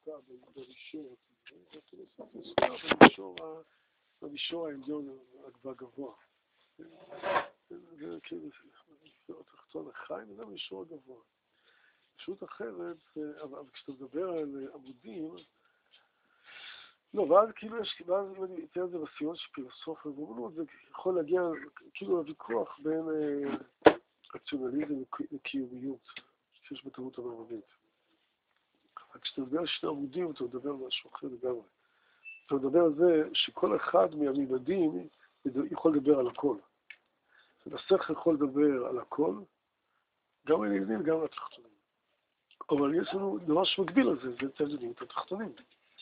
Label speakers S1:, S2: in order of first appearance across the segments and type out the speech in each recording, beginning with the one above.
S1: עסוקה במישור, במישור העליון והגבוה. זה כאילו, התחתון החי, וזה במישור הגבוה. פשוט אחרת, אבל כשאתה מדבר על עמודים, לא, ואז כאילו יש, ואז אם אני אתן את זה בסיון של פילוסופיה ואומנות, זה יכול להגיע כאילו לוויכוח בין רציונליזם לקיומיות שיש בתרבות המערבית. אבל כשאתה מדבר על שני עמודים, אתה מדבר על משהו אחר לגמרי. אתה מדבר על זה שכל אחד מהממדים יכול לדבר על הכל. השכל יכול לדבר על הכל, גם על העליונים וגם על התחתונים. אבל יש לנו דבר שמקביל על זה, זה העליונים את התחתונים.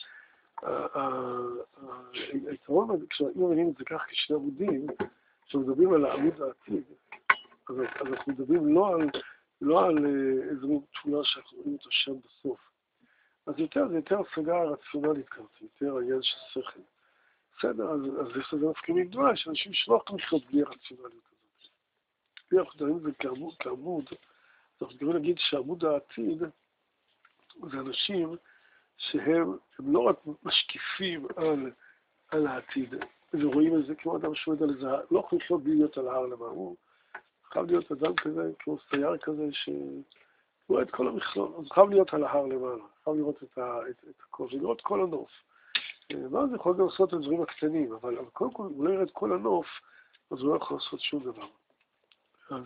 S1: היתרון, כשאם מבינים את זה כך כשני עמודים, כשמדברים על העמוד העתיד, אז אנחנו מדברים לא על איזו תמונה שאנחנו רואים אותה שם בסוף. אז זה יותר השגה רציונלית כזאת, יותר העניין של שכל. בסדר, אז יש לזה נפקא מינה, שאנשים שלא יכולים לחיות בלי הרציונליות הזאת. אם אנחנו מדברים את זה כעמוד, אז אנחנו מדברים להגיד שעמוד העתיד זה אנשים שהם לא רק משקיפים על העתיד, ורואים את זה כמו אדם שעומד על איזה, לא יכול לחיות בלי להיות על ההר למעלה. הוא חייב להיות אדם כזה, כמו סייר כזה, שרואה את כל המכלול, אז חייב להיות על ההר למעלה, חייב לראות את הכל, ולראות כל הנוף. ואז יכול גם לעשות את הדברים הקטנים, אבל קודם כל, הוא לא יראה את כל הנוף, אז הוא לא יכול לעשות שום דבר. אז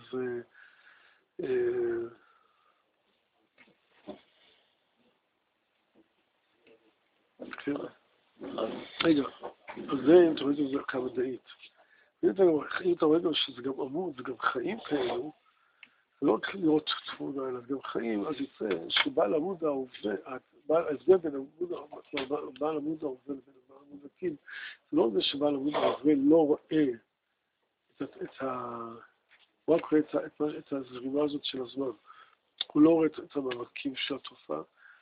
S1: רגע, אז זה, אם אתה רואה את זה כמה דעית. אם אתה רואה גם שזה גם עמוד, זה גם חיים כאלו, לא רק לראות תמונה, אלא גם חיים, אז יצא שבעל עמוד ההווה, ההבדל בין בעל עמוד ההווה לבין בעל עמוד העתיד, זה לא זה שבעל עמוד ההווה לא רואה הוא רק רואה את הזרימה הזאת של הזמן. הוא לא רואה את המרקים של התופעה,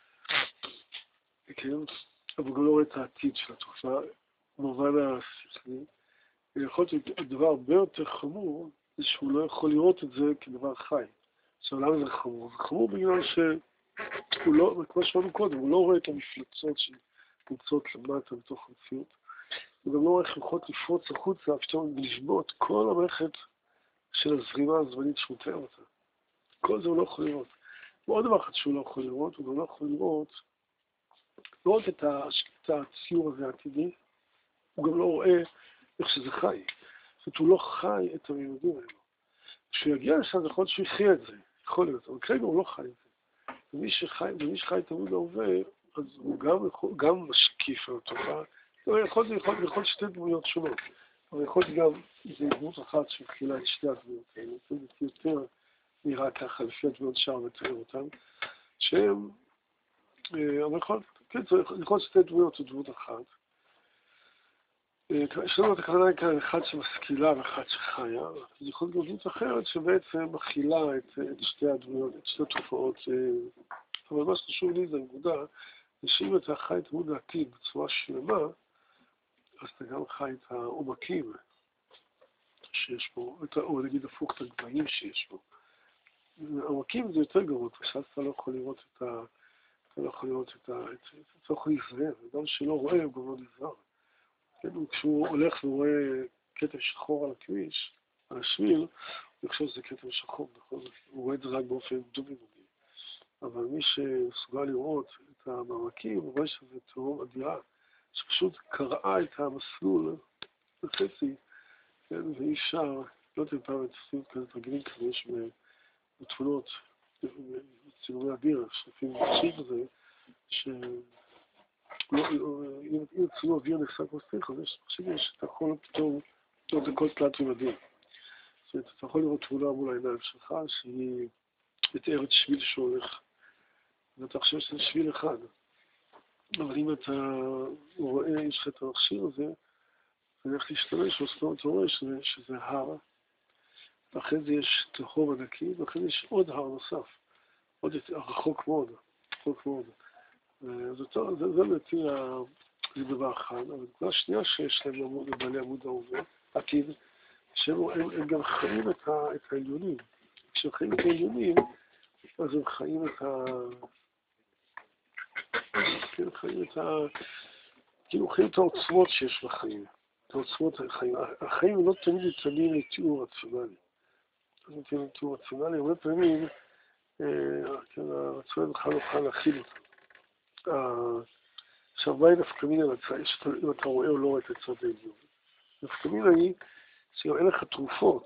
S1: כן? אבל הוא לא רואה את העתיד של התופעה, במובן השכלי. ויכול להיות הדבר הרבה יותר חמור, זה שהוא לא יכול לראות את זה כדבר חי. עכשיו, למה זה חמור? זה חמור בגלל שהוא לא, כמו שאמרנו קודם, הוא לא רואה את המפלצות שנמצאות למטה בתוך המציאות. הוא גם לא רואה איך יכולות לפרוץ החוצה, פתאום לשבות כל המערכת של הזרימה הזמנית שהוא מתאר אותה. כל זה הוא לא יכול לראות. ועוד דבר אחד שהוא לא יכול לראות, הוא גם לא יכול לראות, לא רק את הציור הזה העתידי, הוא גם לא רואה איך שזה חי. זאת אומרת, הוא לא חי את הממדים האלו. כשהוא יגיע לשם, זה יכול להיות שהוא יחיה את זה, יכול להיות, אבל כרגע הוא לא חי את זה. ומי שחי את עמוד ההווה, אז הוא גם משקיף על התופעה. יכול להיות שתי דמויות שונות, אבל יכול להיות גם איזו דמות אחת שמכילה את שתי הדמויות האלה. זה יותר נראה ככה לפי הדמויות שער מתאר אותן, שהם, אבל יכול להיות שתי דמויות או דמות אחת. יש לנו את הכוונה כאן אחד שמשכילה ואחד שחיה, אז יכול להיות דמות אחרת שבעצם מכילה את שתי הדמויות, את שתי התופעות. אבל מה שחשוב לי זה הנקודה, זה שאם אתה חי את עמוד העתיד בצורה שלמה, אז אתה גם חי את העומקים שיש פה, או נגיד הפוך את הגבהים שיש פה. העומקים זה יותר גרוע, פשוט אתה לא יכול לראות אתה לא יכול להיזהר, וגם שלא רואה הוא גם לא נזהר. כשהוא הולך ורואה כתב שחור על הכביש, על השביל, אני חושב שזה כתב שחור, נכון? הוא רואה את זה רק באופן דו-ממדי. אבל מי שמסוגל לראות את המעמקים, הוא רואה שזה תהום אדירה, שפשוט קראה את המסלול בחצי, כן? ואי אפשר, לא תהיה פעם את הסביב כזה תרגילים כזה, יש בתמונות, בצילומי אוויר, שלפעמים מקשיב לזה, אם צילום אוויר נחשק מספיק, אז אתה יכול פתאום לראות את כל תלת ממדים. זאת אומרת, אתה יכול לראות תמונה מול העיניים שלך, שהיא מתארת שביל שהולך, ואתה חושב שזה שביל אחד. אבל אם אתה רואה, יש לך את המכשיר הזה, ואיך להשתמש, אתה רואה שזה הר, ואחרי זה יש תהום ענקי, ואחרי זה יש עוד הר נוסף, עוד רחוק מאוד, רחוק מאוד. זה בעצם זה דבר אחד, אבל דבר שנייה שיש להם לבעלי עמוד ההווה, עתיד, שהם גם חיים את העליונים. כשהם חיים את העליונים, אז הם חיים את כן, חיים כאילו חיים את העוצמות שיש בחיים. את העוצמות החיים. החיים לא תמיד ניתנים לתיאור רציונלי. לא ניתנים לתיאור רציונלי, הרבה פעמים, כן, הרציונל בכלל לא יכול להכיל אותם. עכשיו, מהי נפקא מינה אם אתה רואה או לא רואה את הצד העליון? נפקא מינה היא שגם אין לך תרופות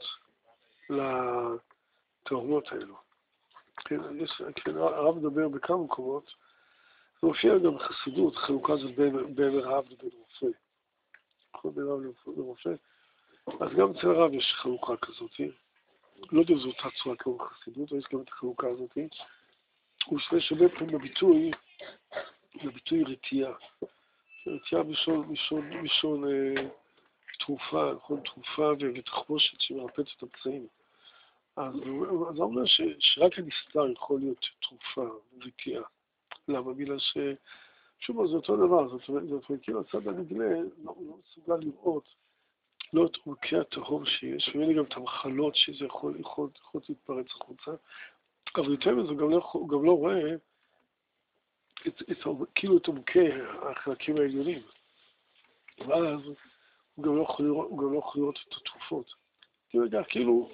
S1: לתאומות האלו. כן, הרב מדבר בכמה מקומות, זה מופיע גם בחסידות, חלוקה הזאת בין רב לבין רופא. בין רב לרופא. אז גם אצל הרב יש חלוקה כזאת. לא יודע אם זו אותה צורה כמו בחסידות, אבל יש גם את החלוקה הזאת. הוא משתמש הרבה פעמים בביטוי רתיעה. רתיעה משון תרופה, נכון? תרופה ותחמושת שמרפאת את הפצעים. אז הוא אומר שרק הנסתר יכול להיות תרופה, רתיעה. למה? בגלל שוב, זה אותו דבר, זאת אומרת, כאילו הצד הנגלה לא מסוגל לראות לא את עומקי התהום שיש, ואין גם את המחלות שזה יכול להתפרץ החוצה, אבל יותר מזה הוא גם לא רואה כאילו את עומקי החלקים העליונים, ואז הוא גם לא יכול לראות את התרופות. כאילו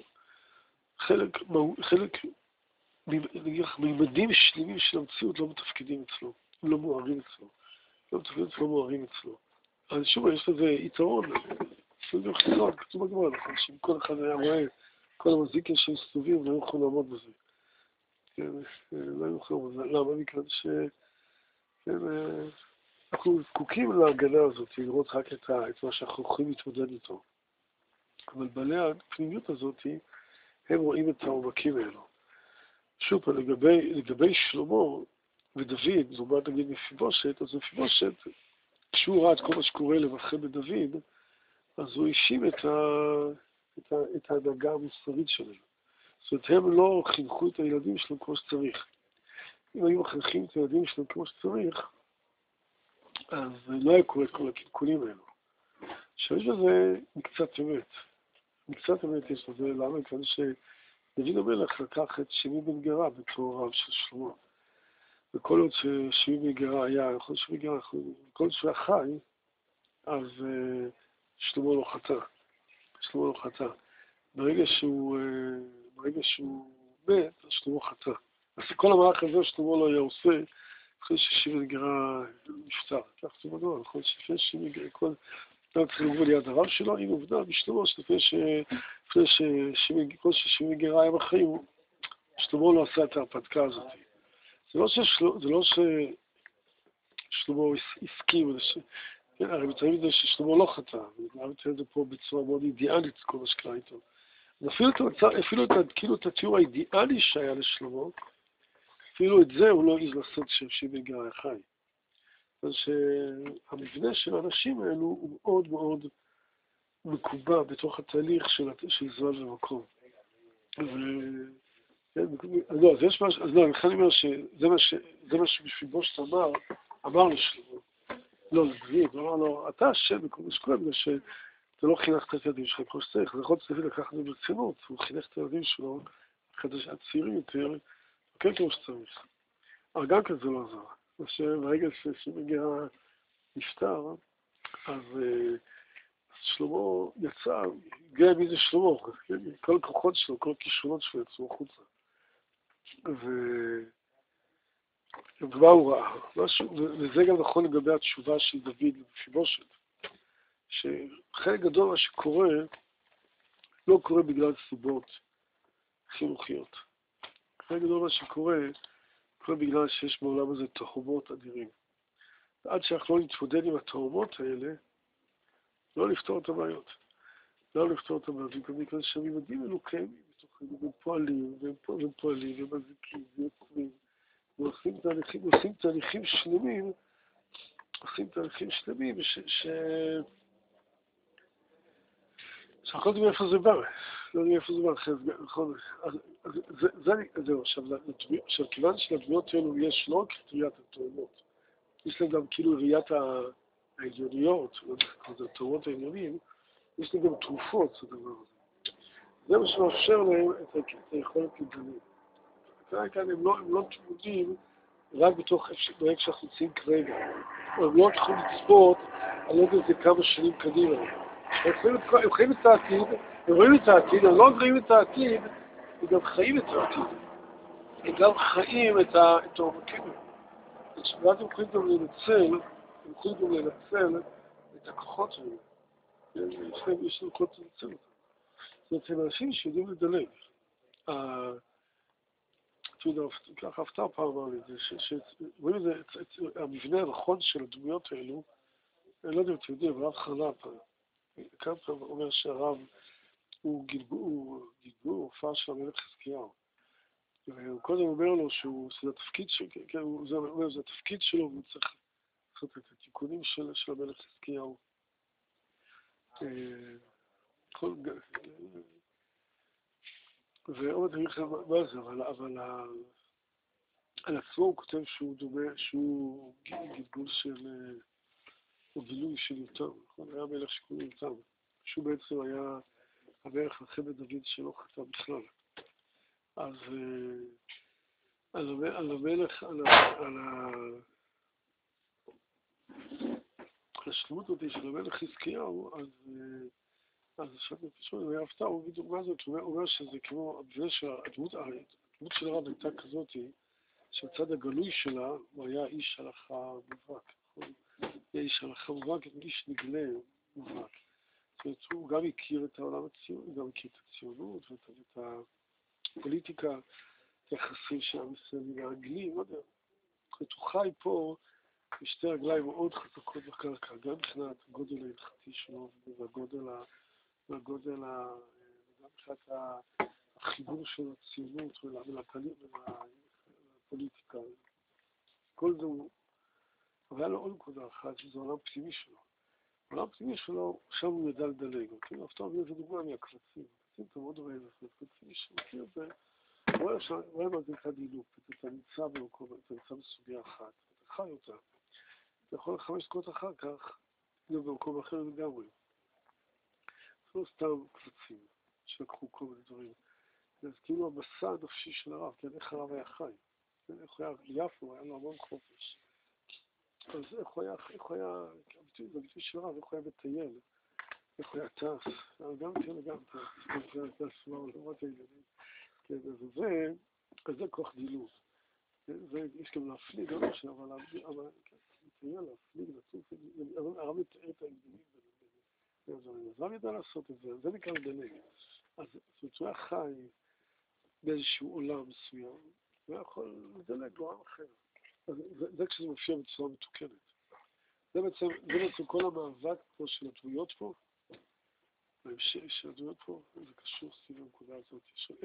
S1: חלק מימדים שלמים של המציאות לא מתפקדים אצלו, לא מוארים אצלו. לא מתפקדים אצלו, מוארים אצלו. אז שוב, יש לזה יתרון, זה גם חיסון, כתוב בגמרא, נכון, שאם כל אחד היה רואה כל המזיקים שהם סטובים, לא יכולו לעמוד בזה. כן, לא יכולו בזה. למה? מכאן אנחנו זקוקים להגנה הזאת, לראות רק את מה שאנחנו יכולים להתמודד איתו. אבל בעלי הפנימיות הזאת, הם רואים את העומקים האלו. שוב, לגבי שלמה ודוד, זאת אומרת, נגיד מפיבושת, אז מפיבושת, כשהוא ראה את כל מה שקורה למחרה בדוד, אז הוא האשים את ההנהגה המוסרית שלנו. זאת אומרת, הם לא חינכו את הילדים שלהם כמו שצריך. אם היו מחנכים את הילדים שלהם כמו שצריך, אז לא היה קורה את כל הקלקולים האלו. שיש בזה מקצת אמת. מקצת אמת יש לזה, למה? כדי שדוד המלך לקח את שמי בן גרה בתור רב של שלמה. וכל עוד ששמי בן גרה היה, כל עוד שהוא היה חי, אז שלמה לא חטא. שלמה לא חטא. ברגע שהוא מת, אז שלמה חטא. אז כל המהלך הזה שלמה לא היה עושה, אחרי ששמי בן גרה נפטר. כך זה מדוע, נכון? שלפני שמי גרה, לא צריך לגבור ליד הרב שלו, הנה עובדה בשלמה, שלפני ששמי גרה היה בחיים, שלמה לא עשה את ההרפתקה הזאת. זה לא ששלמה הסכים, הרי מתארים את זה ששלמה לא חטא, ואני מתארים את זה פה בצורה מאוד אידיאלית, כל מה שקרה איתו. אפילו את התיאור האידיאלי שהיה לשלמה, אפילו את זה הוא לא העז לעשות ששמי גרה היה חי. אז שהמבנה של האנשים האלו הוא מאוד מאוד מקובע בתוך התהליך של זמן ומקום. אז יש משהו, אז לא, אני אומר שזה מה שמפיבושת אמר לשלמה. לא, לדוד, אמר לו, אתה אשם בכל מה שקורה, בגלל שאתה לא חינכת את הילדים שלך כמו שצריך, אז יכול להיות לקחת את זה ברצינות, הוא חינך את הילדים שלו, הצעירים יותר, כן כמו שצריך. אבל גם כן זה לא עזר. ברגע ששמי גרה נפטר, אז שלמה יצא, הגיע מי זה שלמה, כל הכוחות שלו, כל הכישרונות שלו יצאו החוצה. ומה הוא ראה? וזה גם נכון לגבי התשובה של דוד למפיבושת, שחלק גדול מה שקורה, לא קורה בגלל סיבות חינוכיות. חלק גדול מה שקורה, קורה בגלל שיש בעולם הזה תהומות אדירים. ועד שאנחנו לא נתמודד עם התהומות האלה, לא לפתור את הבעיות. לא לפתור את הבעיות, בגלל שהממדים האלו קיימים בתוכנו, והם פועלים, ומזיקים, ויוצרים, ועושים תהליכים שלמים, שאנחנו לא יודעים איפה זה בא. לא יודעים איפה זה בא, נכון. זהו, עכשיו, כיוון שלדמויות האלו יש לא רק ראיית התאומות, יש להם גם כאילו ראיית העליוניות, זה התאומות העליונים, יש להם גם תרופות, זה דבר הזה. זה מה שמאפשר להם את היכולת להתגלות. כאן הם לא תמודים רק בתוך ברגע שאנחנו נמצאים כרגע. הם לא יכולים לצפות, אני לא יודע זה כמה שנים קדימה. הם חיים את העתיד, הם רואים את העתיד, הם לא רואים את העתיד, הם גם חיים את העתיד. הם גם חיים את העומקים. ואז הם יכולים גם לנצל, את הכוחות שלהם. יש לנו כוחות לנצל אותם. זאת אומרת, הם אנשים שיודעים לדלג. ככה הפתעה פעם אמר לי, רואים את המבנה הנכון של הדמויות האלו, אני לא יודע אם אתם יודעים, אבל הרב חרל"פ, כאן פעם אומר שהרב הוא גלגול הופעה של המלך חזקיהו. וקודם הוא אומר לו שזה התפקיד זה התפקיד שלו, והוא צריך לעשות את התיקונים של המלך חזקיהו. ועוד אני חושב מה זה, אבל על עצמו הוא כותב שהוא דומה, שהוא גלגול של, או גילוי של יותם, נכון? היה מלך שקוראים יותם, שהוא בעצם היה המלך אחרי דוד שלא חתם בכלל. אז על המלך, על השלמות אותי של המלך חזקיהו, אז עכשיו פשוט, הוא היה הפתעה, הוא בדיוק מה זאת, הוא אומר שזה כמו, הדמות של הרב הייתה כזאת, שהצד הגלוי שלה, הוא היה איש הלכה מובהק, היה איש הלכה מובהק, איש נגלה מובהק. זאת אומרת, הוא גם הכיר את העולם הציוני, הוא גם הכיר את הציונות ואת הפוליטיקה, את היחסים של עם ישראל והאנגלים, לא יודע. זאת אומרת, הוא חי פה בשתי רגליים מאוד חזקות בקרקע, גם מבחינת הגודל ההלכתי שלו והגודל, גם מבחינת החיבור של הציונות ולפוליטיקה. כל זה הוא, אבל היה לו עוד נקודה אחת, שזה העולם פנימי שלו. העולם פנימי שלו, שם הוא ידע לדלג. אפשר להביא איזה דוגמה מהקבצים. קבצים אתה מאוד רואה את זה, קבצים שמכיר את זה, רואה מה זה נקרא דילוק. אתה נמצא במקום, אתה נמצא בסוגיה אחת, אתה חי אותה. אתה יכול 5 דקות אחר כך, להיות במקום אחר לגמרי. זה לא סתם קבצים שלקחו כל מיני דברים. זה כאילו המסע הנפשי של הרב, כן, איך הרב היה חי. איך הוא היה ביפו, היה לו המון חופש. אז איך הוא היה, בביטוי של הרב, איך הוא היה מטייל, איך הוא היה טס, גם כן וגם טס, איך הוא היה טס מעולמות הילדים. כן, אז זה כוח דילוג. יש גם להפליג, אבל מטייל, להפליג, לטוס, הרב מתאר את ההגדלים ביניהם. אז הרב ידע לעשות את זה, זה נקרא לדלג. אז זאת אומרת, הוא היה חי באיזשהו עולם מסוים, הוא יכול לדלג לעולם אחר. אז זה כשזה מופיע בצורה מתוקנת. זה בעצם כל המאבק פה של הדמויות פה, של הדמויות פה, זה קשור סביב הנקודה הזאת.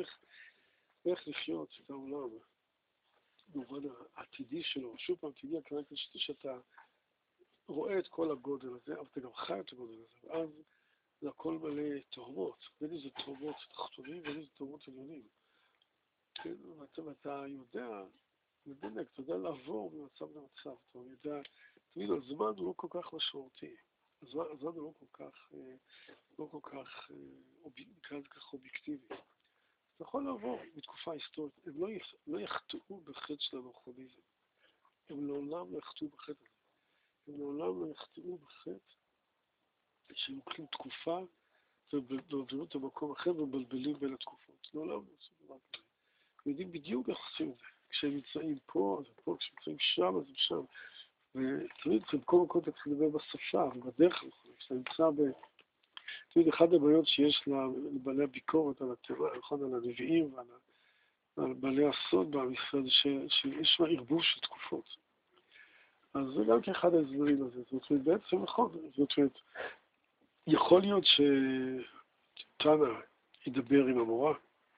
S1: איך לחיות את העולם במובן העתידי שלו. שוב פעם, תדעי, הכוונה שאתה רואה את כל הגודל הזה, אבל אתה גם חי את הגודל הזה, ואז זה הכל מלא תהומות. בין איזה תהומות תחתונים, בין איזה תהומות עליונים. ואתה יודע, לדלק, אתה יודע לעבור ממצב למצב, אתה יודע, תמיד הזמן הוא לא כל כך משמעותי, הזמן הוא לא כל כך אובייקטיבי. אתה יכול לעבור בתקופה היסטורית, הם לא יחטאו בחטא של האנכרוניזם, הם לעולם לא יחטאו בחטא הזה, הם לעולם לא יחטאו בחטא שהם לוקחים תקופה ומעבירים את המקום אחר ומבלבלים בין התקופות, לעולם לא עושים דבר כזה, הם יודעים בדיוק איך עושים את זה. כשהם נמצאים פה, אז פה, כשהם נמצאים שם, אז הם שם. ותמיד, קודם כל אתה צריך לדבר בשפה, ובדרך כלל, כשאתה נמצא תמיד, אחד הבעיות שיש לבעלי הביקורת על הטבע, נכון, על הנביאים ועל בעלי הסוד בעם ישראל, שיש שם ערבוב של תקופות. אז זה גם כאחד ההסברים הזה. זאת אומרת, בעצם נכון, זאת אומרת, יכול להיות שתנא ידבר עם המורה,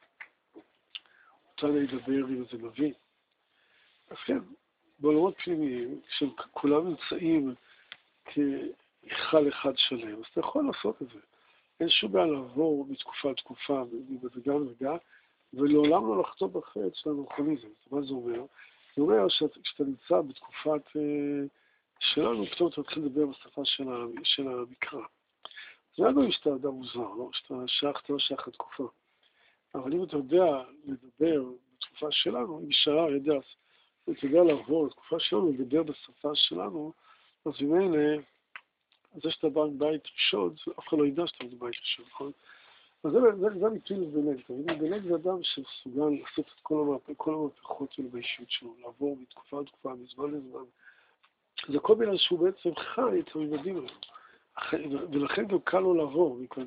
S1: תנא ידבר עם איזה נביא. אז כן, בעולמות פנימיים, כשכולם נמצאים כאחד אחד שלם, אז אתה יכול לעשות את זה. אין שום בעיה לעבור מתקופה לתקופה, וגם וגם, ולעולם לא לחטוא בחטא של האנכרוניזם. מה זה אומר? זה אומר שכשאתה נמצא בתקופת שלנו, פתאום אתה מתחיל לדבר בשפה של המקרא. זה לא אומר שאתה אדם מוזר, לא? שאתה לא שייך לתקופה. אבל אם אתה יודע לדבר בתקופה שלנו, אם ישרה יודע אתה יודע לעבור, התקופה שלנו לדבר בשפה שלנו, אז ממילא, זה שאתה בא מבית ראשון, אף אחד לא ידע שאתה בבית ראשון, נכון? אז זה הביטוי לדלג. לדלג זה אדם שמסוגל לעשות את כל המהפכות שלו באישיות שלו, לעבור מתקופה לתקופה, מזמן לזמן. זה כל מיני שהוא בעצם חי את הממדים האלה. ולכן גם קל לו לעבור, מכיוון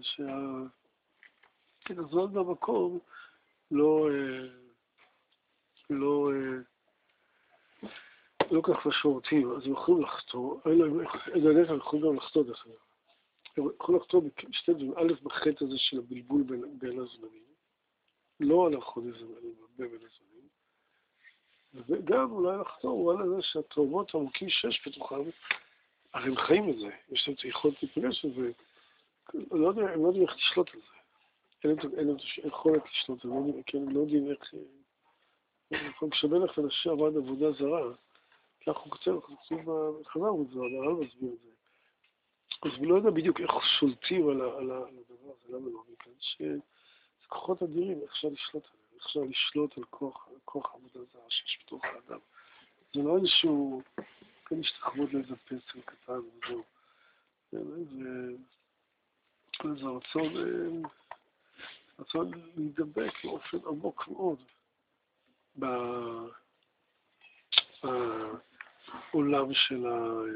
S1: הזמן במקום לא כך משמעותיים, אז הם יכולים לחתור, הם יכולים גם לחתור דרך אגב. הם יכולים לחתור בשתי דברים, א' בחטא הזה של הבלבול בין הזמנים, לא על האחרוניזם, אלא בין הזמנים, וגם אולי לחתור על זה שהתאומות העמוקים שיש בתוכם, הרי הם חיים את זה, יש להם את היכולת להיפגש לזה, הם לא יודעים איך לשלוט על זה, אין להם יכולת לשלוט על זה, כי הם לא יודעים איך, כשמלך ונשי עבד עבודה זרה, כך הוא כותב, אנחנו כותבים בחז"ל בזה, הר"ל מסביר את זה. אז הוא לא יודע בדיוק איך שולטים על הדבר הזה, למה לא? מכאן שזה כוחות אדירים, איך אפשר לשלוט עליהם, איך אפשר לשלוט על כוח עבודה זרה שיש בתוך האדם. זה לא איזשהו, כן להשתחוות לאיזה פסל קטן וזהו. זה רצון להידבק באופן עמוק מאוד בעולם של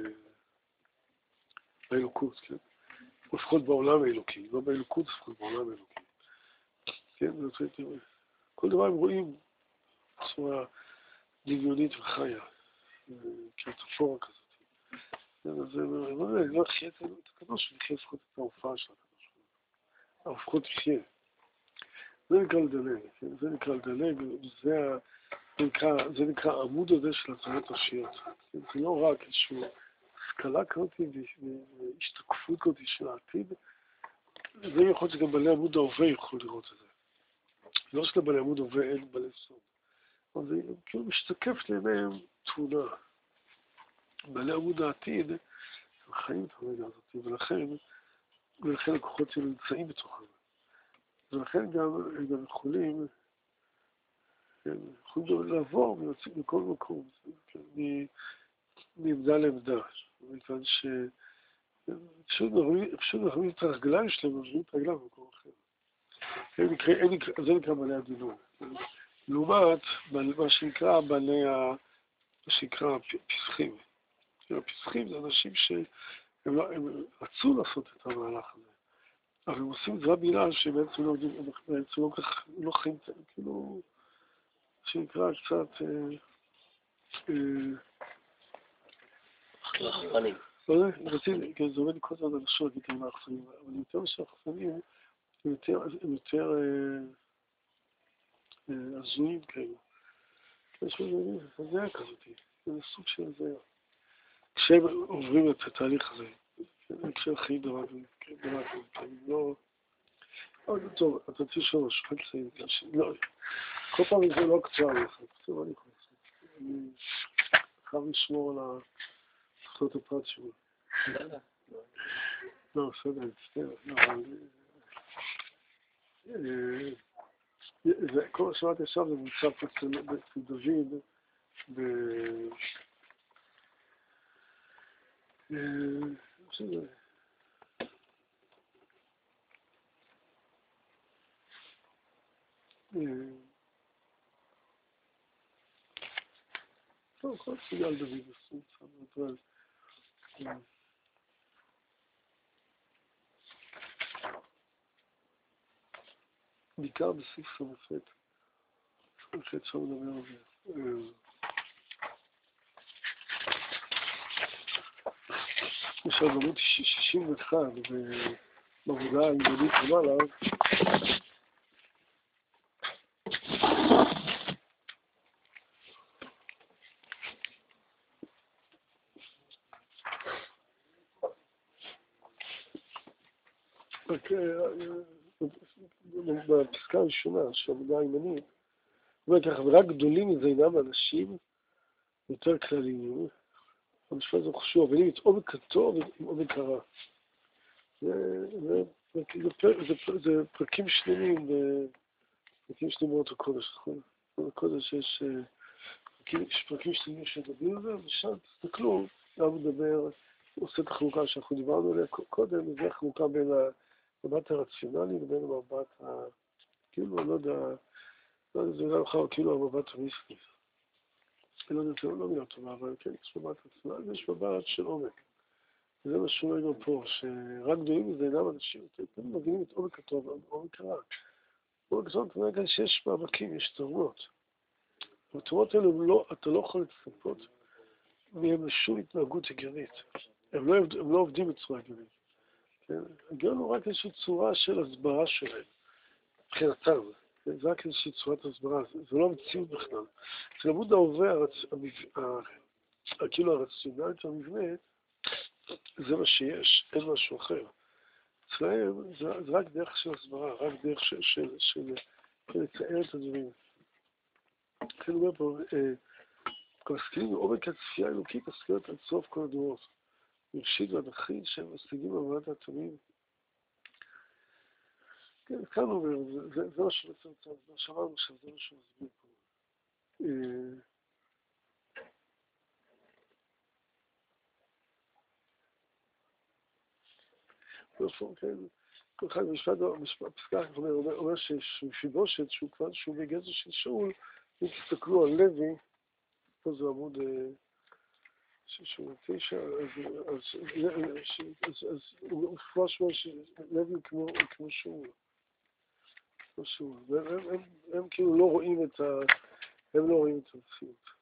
S1: האלוקות, כן? לפחות בעולם האלוקי, לא באלוקות, לפחות בעולם האלוקי. כן, כל דבר הם רואים בצורה דמיונית וחיה, כמטאפורה כזאת. אז לא נחיה את הקדוש, נחיה לפחות את ההופעה של הקדוש. לפחות תחיה. זה נקרא לדלג, כן? זה נקרא לדלג, זה נקרא עמוד הזה של הצעות השיות. זה לא רק איזשהו השכלה כזאת והשתקפות כזאת של העתיד, זה יכול להיות שגם בעלי עמוד ההווה יכול לראות את זה. לא שלבעלי עמוד ההווה אין בעלי סוד, אבל זה כאילו משתקף לעיניהם תמונה. בעלי עמוד העתיד הם חיים את הרגע הזאת, ולכן הכוחות שלהם נמצאים בתוכם. ולכן גם הם יכולים לעבור מכל מקום, מעמדה לעמדה. מכיוון פשוט נכונים את הרגליים שלהם, נכונים את הרגליים במקום אחר. זה נקרא בעלי הדינון. לעומת מה שנקרא פסחים. הפסחים זה אנשים שהם רצו לעשות את המהלך הזה. אבל הם עושים את זה בגלל שבעצם לא חיים, כאילו, שנקרא קצת
S2: רחפנים.
S1: לא יודע, זה עובד כל הזמן לשון, נקרא רחפנים, אבל יותר שהרחפנים הם יותר הזויים כאלה. יש לזה הזיה כזאת, זה סוג של הזיה. כשהם עוברים את התהליך הזה, כשהם חיים דבר כזה, לא... טוב, אתה רוצה לשאול משהו, רק לסיים, כל פעם זה לא קצר לך, בסדר, אני יכול לעשות. אני חייב לשמור על זכויות הפרט שלי. לא, בסדר, אני מצטער, כל מה שמעתי עכשיו זה נמצא פה אצל דוד טוב, כל סוגיה על דוד בסוף, בעיקר בסעיף סמפת, סמפת שם מדבר על זה. יש על עמוד 61 בעבודה הימנית למעלה, בפסקה הראשונה של העבודה הימנית, הוא אומר ככה, ורק גדולים מזינם אנשים יותר כלליים, המשפט הזה חשוב, אבל אם את עומק הטוב עם עומק הרע. זה פרקים שלמים, פרקים שלמים מאוד הקודש, נכון? בקודש יש יש פרקים שלמים שמדברים על זה, ושם תסתכלו, גם מדבר, הוא עושה את החלוקה שאנחנו דיברנו עליה קודם, זה החלוקה בין המבט הרציונלי לבין המבט כאילו, אני לא יודע, זה לא אחר, כאילו המבט המיסטי. אני לא יודע, זה לא מילה טובה, אבל כן, יש מבט רציונלי ויש מבט של עומק. וזה מה שאומר גם פה, שרק גדולים מזה אינם אנשים, אתם מבינים את עומק הטוב, עומק הרע. עומק הטוב, אתה אומר כאן שיש מאבקים, יש תרבות. התרבות האלה, אתה לא יכול לצפות מהם לשום התנהגות הגיונית. הם לא עובדים בצורה הגיונית. הגיון הוא רק איזושהי צורה של הסברה שלהם, מבחינתם. זה רק איזושהי צורת הסברה, זה לא המציאות בכלל. אצל עמוד ההווה, כאילו הרציונלית המבנית, זה מה שיש, אין משהו אחר. אצלהם זה רק דרך של הסברה, רק דרך של לצייר את הדברים. לכן אומר פה, מסכימים מעומק הצפייה האלוקית, הסכיות עד סוף כל הדורות. מרשית והדחית שהם משיגים במעלת התמים. כן, כאן אומר, זה מה שמצמצם, זה מה שאמרנו עכשיו, זה מה שמסביר פה. כן, כל אחד פסקה אומר שמפיבושת, שהוא בגזר של שאול, אם תסתכלו על לוי, פה זה עמוד 69, אז הוא מפורש שלוי כמו שאול. הם כאילו לא רואים את המציאות.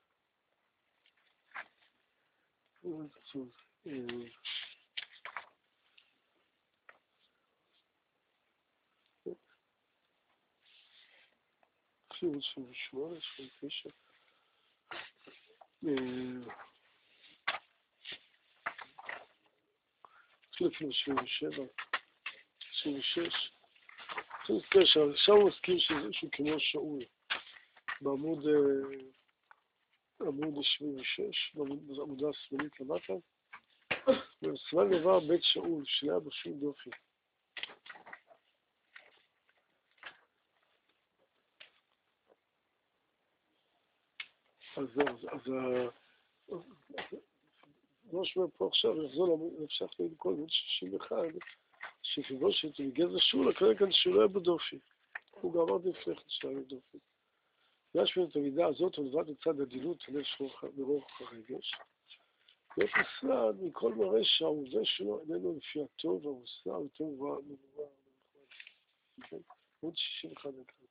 S1: אפילו 28, 29. אפילו 77, 26. שם הוא מזכיר שהוא כמו שאול. בעמוד 76, בעמודה השמאלית למטה. ומסמן דבר בית שאול, שהיה בשום דופי. אז מה שאומר פה עכשיו, נפשך לכל עמוד 61, שפיבושת מגזר שאול, כרגע כאן שהוא לא היה בדופי. הוא גם אמר לפני כן שהוא היה בדופי. יש מן את המידה הזאת, ולבד מצד הדילות, תלש ברוח הרגש. להיות נסלד מכל מראה שהעובדה שלו איננו לפי הטוב והמוסר, יותר מבואה. עוד 61 נקרא.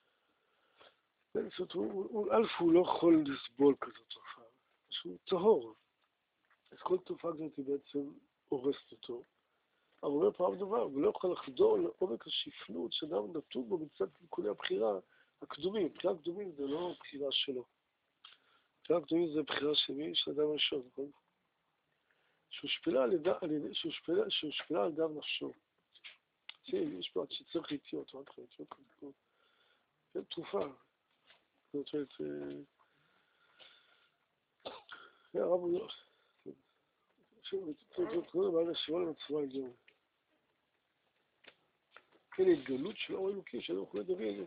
S1: זאת אומרת, אלף הוא לא יכול לסבול כזאת תופעה. שהוא טהור. אז כל תופעה כזאת היא בעצם הורסת אותו. אבל הוא אומר פעם דבר, הוא לא יכול לחדור לעומק השפלות שאדם נתון בו מצד קלקולי הבחירה הקדומים. בחירה הקדומים זה לא בחירה שלו. בחירה הקדומים זה בחירה של מי? של אדם ראשון, נכון? שהושפלה על דם נפשו. יש פה עד שצריך להתיות, רק להתיות כזאת. זה תרופה. זאת אומרת, הרב הוא לא... זאת אומרת, הנשימה למצווה עליון. כן, התגלות של אור אלוקי, שאדם יכול לדבר את זה.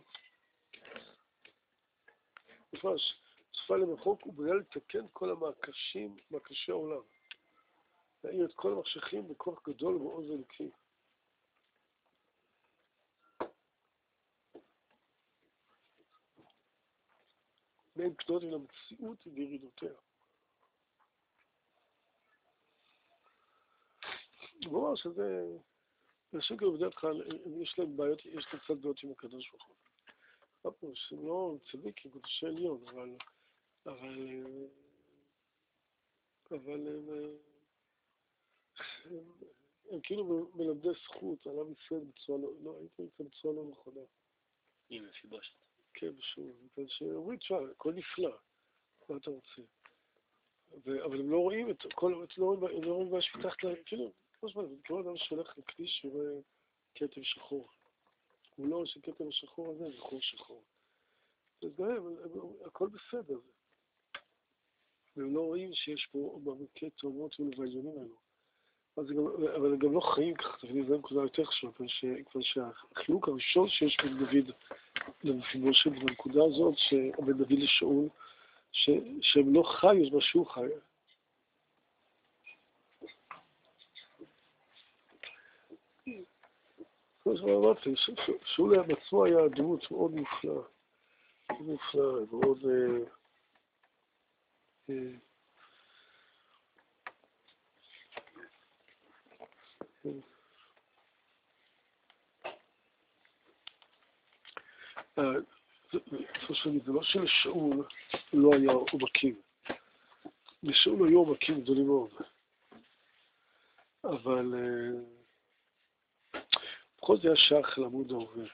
S1: מפרש, צופה למחוק הוא בגלל לתקן כל המעקשים, מעקשי העולם. להעיר את כל המחשכים בכוח גדול ועוז אלוקי. בין קטנות אל המציאות וירידותיה. הוא אומר שזה, אנשים כאילו בדרך כלל, יש להם בעיות, יש להם קצת בעיות עם הקדוש ברוך הוא. הם לא צדיקים, קדושי עליון, אבל הם כאילו מלמדי זכות על עם ישראל בצורה לא נכונה.
S2: עם מפיבושת.
S1: כן, בשביל, בגלל שאומרים, תשמע, הכל נפלא, מה אתה רוצה? אבל הם לא רואים את כל, הם לא רואים מה שפתחת להם, כאילו, כמו שאומר, כמו אדם שהולך לקדיש ורואה כתב שחור. הוא לא רואה שכתב השחור הזה זה חור שחור. אז גם הכל בסדר. והם לא רואים שיש פה מעמקי תאומות ולבעליונים האלו. אבל הם גם לא חיים ככה, תביני, זה נקודה יותר חשוב, כבר שהחילוק הראשון שיש בין דוד למפיבושת, בנקודה הזאת, שבין דוד לשאול, שהם לא חיו, זה משהו חי. כמו שאמרתי, שאולי בעצמו היה דמות מאוד מופלאה. מאוד זה לא שלשאול לא היה עומקים. לשאול היו עומקים גדולים מאוד. אבל בכל זה היה שייך לעמוד ההווה.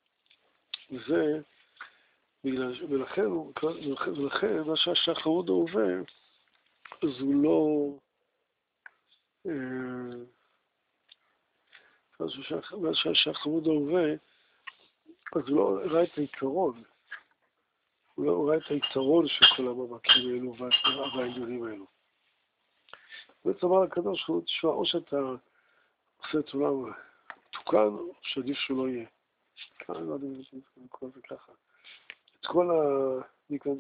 S1: ולכן מה שהיה שייך לעמוד ההווה, אז הוא לא... מה שהיה שייך לעמוד ההווה, אז הוא לא ראה את העיקרון. הוא לא ראה את היתרון של כל המעמקים האלו והעליונים האלו. בעצם אמר לקדוש, הוא תשמע, או שאתה עושה את עולם תוקן, או שעדיף שהוא לא יהיה. כאן אני לא יודע אם אני קורא זה ככה. את כל מכאן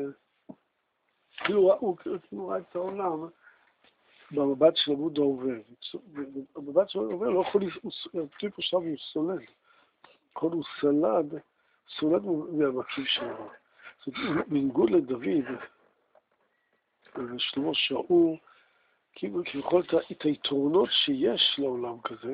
S1: כאילו הוא ראה את העולם במבט של עמוד ההווה. במבט של עמוד ההווה לא יכול להרטיב פה שם הוא סולד. כל הוא סולד מהמקיף שלו. בניגוד לדוד ושלמה שאול, כאילו כביכול את היתרונות שיש לעולם כזה,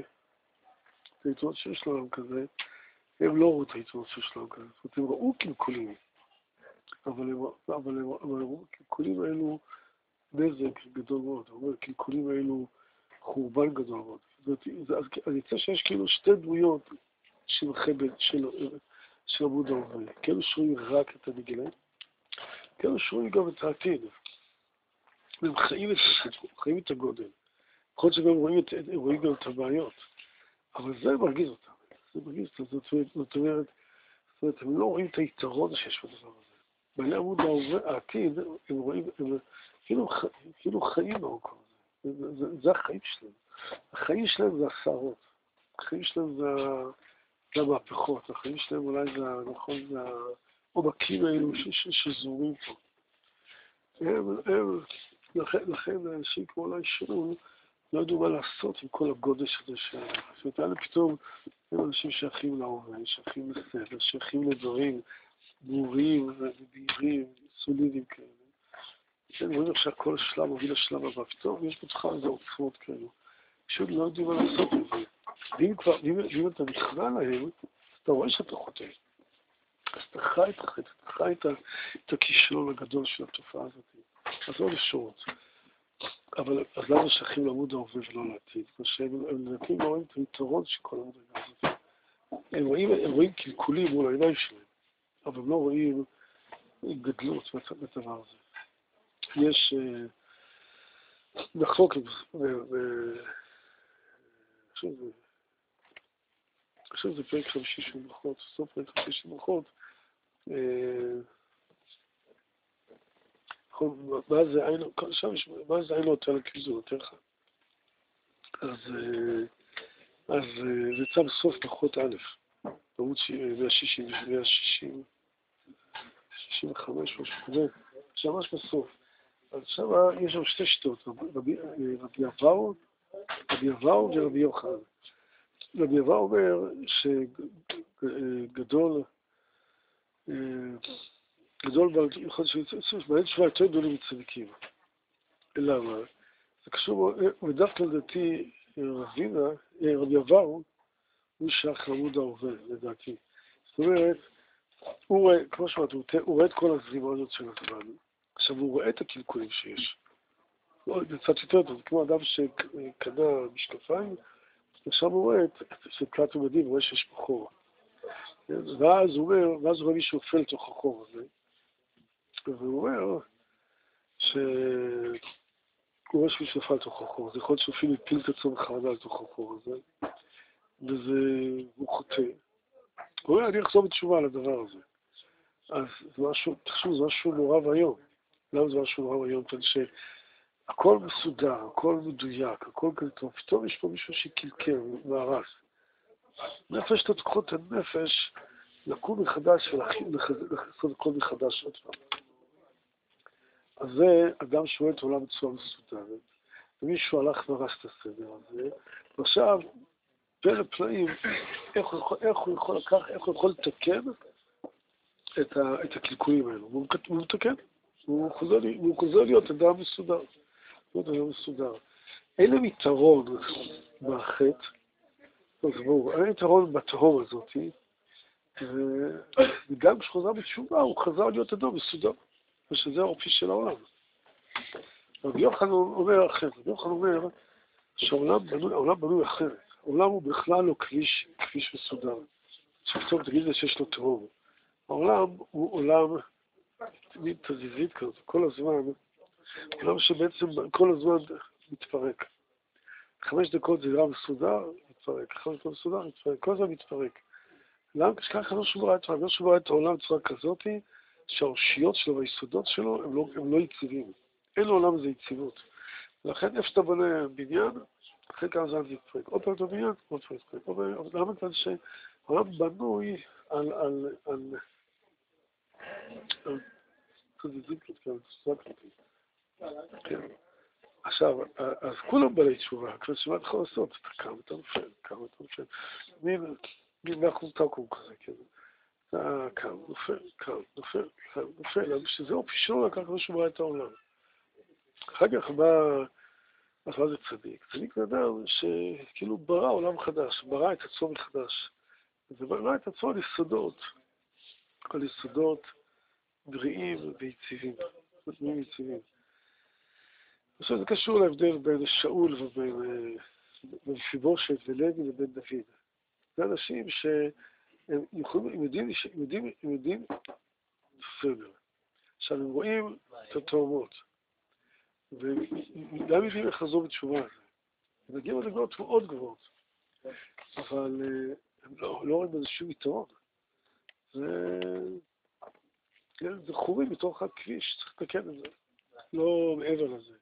S1: הם לא ראו את היתרונות שיש לעולם כזה. זאת אומרת, הם ראו קלקולים, אבל הם ראו קלקולים האלו נזק גדול מאוד, קלקולים האלו חורבן גדול מאוד. אז יצא שיש כאילו שתי דמויות של עמוד ההווה, כאילו שרואים רק את המגילה, כאילו שרואים גם את העתיד. הם חיים את הגודל. יכול להיות שגם רואים גם את הבעיות. אבל זה מרגיז אותם. זאת אומרת, הם לא רואים את היתרון שיש בדבר הזה. בעלי עמוד ההווה, העתיד, הם רואים, הם כאילו חיים במקום הזה. זה החיים שלהם. החיים שלהם זה הסערות. החיים שלהם זה המהפכות. החיים שלהם אולי זה העומקים האלו שזורים פה. לכן אנשים כמו אולי שאול לא ידעו מה לעשות עם כל הגודש הזה שלהם. זאת אומרת, פתאום הם אנשים שייכים להווה, שייכים לסדר, שייכים לדברים ברורים ובהירים, סולידיים כאלה. אני רואה שהכל שלב מוביל לשלב הבא. פתאום יש בתוך איזה עוצמות כאלו. פשוט לא יודעים מה לעשות עם זה. ואם אתה נכנע להם, אתה רואה שאתה חוטא. אז אתה חי את החטא, אתה חי את הכישלון הגדול של התופעה הזאת. אז לא לשורות. אבל אז למה שייכים לעמוד ההווה ולא לעתיד? כמו שהם לדעתי לא רואים את היתרון של כל המדרגה הזאת. הם רואים קלקולים מול העיניים שלהם, אבל הם לא רואים גדלות בדבר הזה. יש מחלוקת, עכשיו זה פרק 50 של ברכות, סוף פרק 50 של ברכות, מה זה היינו יותר לכיזו, יותר חד. אז זה יצא בסוף ברכות א', בעמוד 165, משהו כזה, ממש בסוף. אז שם יש שם שתי שיטות, רבי אבאו ורבי יוחנן. רבי אבאו אומר שגדול יכול להיות בעלי תשובה יותר גדולים מצדיקים. למה? זה קשור, ודווקא לדעתי רבי אבאו הוא שייך לעמוד ההווה, לדעתי. זאת אומרת, כמו שאמרתי, הוא רואה את כל הזרימה הזאת של הזמן. עכשיו הוא רואה את הקלקולים שיש. זה קצת יותר טוב, כמו אדם שקנה משקפיים, עכשיו הוא רואה את קלט ומדים, הוא רואה שיש פה חור. ואז הוא רואה מישהו אופל לתוך החור הזה. והוא אומר שהוא רואה שמישהו נפל לתוך החור. זה יכול להיות שאפילו יפיל את עצמו בכוונה לתוך החור הזה. והוא חוטא. הוא אומר, אני אחזור בתשובה על הדבר הזה. אז זה משהו נורא והיום. למה זה משהו נורא והיום? הכל מסודר, הכל מדויק, הכל כזה טוב. פתאום יש פה מישהו שקלקל, מהרס. נפש תתקחות את הנפש, לקום מחדש ולעשות הכל מחדש עוד פעם. אז זה אדם שרואה את העולם בצורה מסודרת, ומישהו הלך והרס את הסדר הזה, ועכשיו, פלא פלאים, איך הוא יכול לקחת, איך הוא יכול לתקן את הקלקולים האלו. הוא מתקן, הוא חוזר להיות אדם מסודר. אין להם יתרון בחטא, אז ברור, אין יתרון בתהום הזאת, וגם כשחוזר בתשובה, הוא חזר להיות אדם מסודר, ושזה האופי של העולם. רבי יוחנן אומר אחרת, רבי יוחנן אומר שהעולם בנוי אחרת. העולם הוא בכלל לא כביש מסודר. שפתאום תגיד לי שיש לו תהום. העולם הוא עולם תמיד תזיזית כזאת, כל הזמן, עולם שבעצם כל הזמן מתפרק. 5 דקות זה עולם מסודר, מתפרק. 5 דקות מסודר, מתפרק. כל הזמן מתפרק. למה ככה לא שוברה את העולם בצורה כזאת, שהאושיות שלו והיסודות שלו הם לא יציבים. אין לעולם הזה יציבות. ולכן איפה שאתה בונה בניין, אחרי כמה זמן זה יתפרק. עוד פעם אתה בניין, עוד פעם יתפרק. למה כאן שהעולם בנוי על תזיזית כן. עכשיו, אז כולם בעלי תשובה, כמו שמה אתה יכול לעשות, אתה קם, אתה נופל. מין באחוז תקום כזה, כן. אתה קם, נופל, שזה אופי שלו לקח לשמוע את העולם. אחר כך בא זה צדיק. צדיק זה אדם שכאילו ברא עולם חדש, ברא את עצמו מחדש. וברא את עצמו על יסודות בריאים ויציבים. עכשיו זה קשור להבדל בין שאול ובין מפיבושת ולוי לבין דוד. זה אנשים שהם יודעים בסדר. עכשיו הם רואים את התאומות. וגם יודעים איך לחזור בתשובה. הם מגיעים לדרגות מאוד גבוהות. אבל הם לא רואים בזה שום יתרון. זה חורים מתוך הכביש, צריך לתקן את זה. לא מעבר לזה.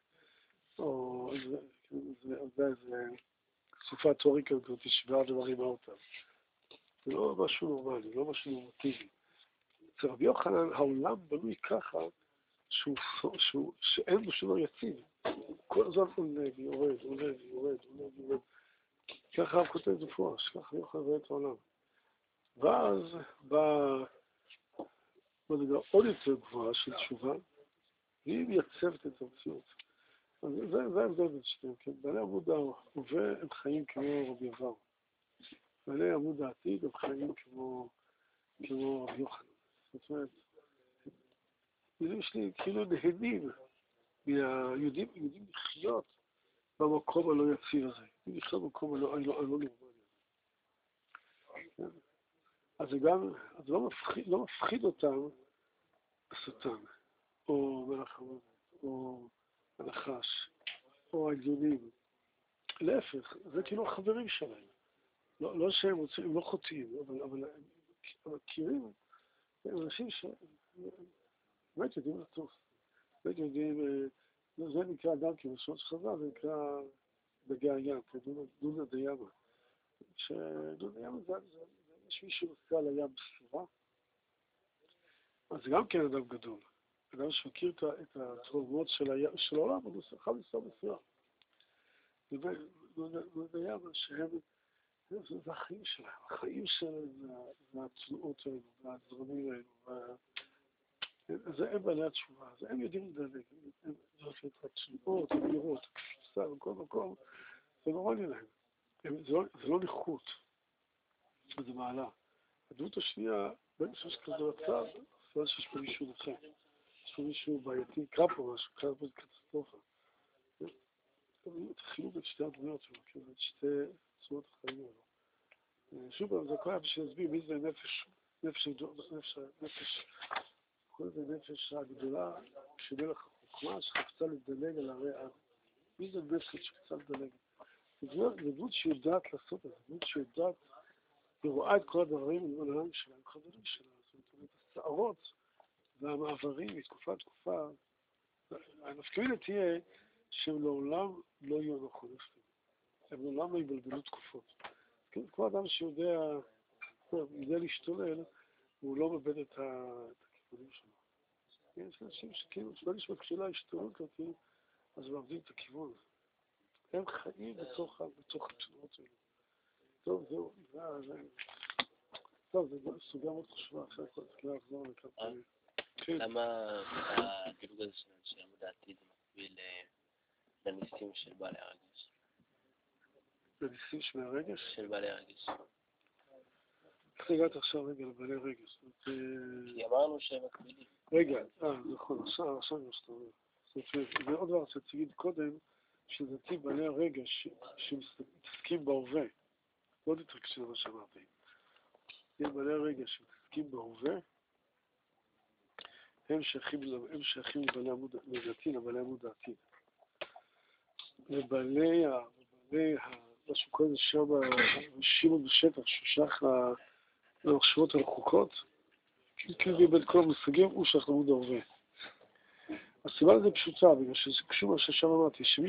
S1: זה איזה סופה תיאורית כזאת שבעה ומרימה אותם. זה לא משהו נורמלי, לא משהו נורמטיבי. אצל רבי יוחנן, העולם בנוי ככה שאין בו שלא יציב. כל הזמן עולה ויורד. ככה הרב כותב מפורש, ככה יוחנן רואה את העולם. ואז באה מדרגה עוד יותר גבוהה של תשובה, והיא מייצבת את המציאות. זה ההבדל בין שניהם, כן? בעלי עמוד ההווה הם חיים כמו רבי עבר. בעלי עמוד העתיד הם חיים כמו רבי יוחנן. זאת אומרת, יש לי כאילו נהנים יודעים לחיות במקום הלא יציב הזה. יודעים לחיות במקום הלא נורמלי. אז זה לא מפחיד אותם השטן, או מלאך המוות, או הנחש, או העליונים. להפך, זה כאילו החברים שלהם. לא שהם רוצים, הם לא חוטאים, אבל הם מכירים, הם אנשים באמת יודעים לטוס. באמת יודעים, זה נקרא גם כמשמעות חז"ל, זה נקרא דגי הים, דונה דיאמה. שדונה דיאמה זה מישהו נוסע על הים בספירה, אז זה גם כן אדם גדול. אדם שמכיר את התרומות של העולם, הוא חייב לנסוע בספירה. דונה דיאמה שהם, זה החיים שלהם. החיים שלהם זה התנועות האלו, והזרמים האלו. הם בעלי התשובה, אז הם יודעים לדלג. הם יודעים את התנועות, המהירות, הקפיצה, בכל מקום. זה נורא להם. זה לא נכות. זה מעלה. הדמות השנייה, בין שיש כזה מצב, זה שיש פה מישהו נכה. יש פה מישהו בעייתי, קרה פה משהו, קרה פה קטסטרופה. תחילו בין שתי הדמויות שלו, בין שתי צורות החיים האלו. שוב פעם, זה קורה בשביל להסביר מי זה נפש הגדולה, שמלך החוכמה, שחפצה לדלג על הרע. מי זה נפש שחפצה לדלג? זה דמות שיודעת לעשות את זה, דמות שיודעת ורואה את כל הדברים עם העולם שלה, עם חברים שלה. זאת אומרת, הסערות והמעברים מתקופה לתקופה, הנפקמינה תהיה שהם לעולם לא יהיו נכונים. הם לעולם לא יבלבלו תקופות. כל אדם שיודע להשתולל, הוא לא מאבד את הכיוונים שלו. יש אנשים שכאילו, שלא נשמע כשאלה השתנות אותי, אז הם מאבדים את הכיוון. הם חיים בתוך התשובות האלה. טוב, זהו, טוב, זו סוגיה מאוד חשובה, עכשיו כל תקלה לחזור לכאן.
S2: למה הגילוג הזה של אנשי עמוד העתיד מקביל לניסים של בעלי הרגש?
S1: לניסים של הרגש?
S2: של בעלי הרגש.
S1: איך הגעת עכשיו רגע לבעלי הרגש?
S2: כי אמרנו שהם מקבילים.
S1: רגע, נכון, עכשיו מה שאתה אומר. זאת אומרת, זה עוד דבר שרציתי להגיד קודם, שלדעתי בעלי הרגש שמתעסקים בהווה, לא תתרגשו מה שאמרתי. בעלי הרגש שמתעסקים בהווה, הם שייכים לבעלי עמוד העתיד. לבעלי משהו כזה שם, שמעון בשטח, ששייך למחשבות הרחוקות, כאילו בין כל המושגים, הוא שייך לעמוד ההווה. הסיבה לזה פשוטה, בגלל שזה קשור מה ששם אמרתי, שמי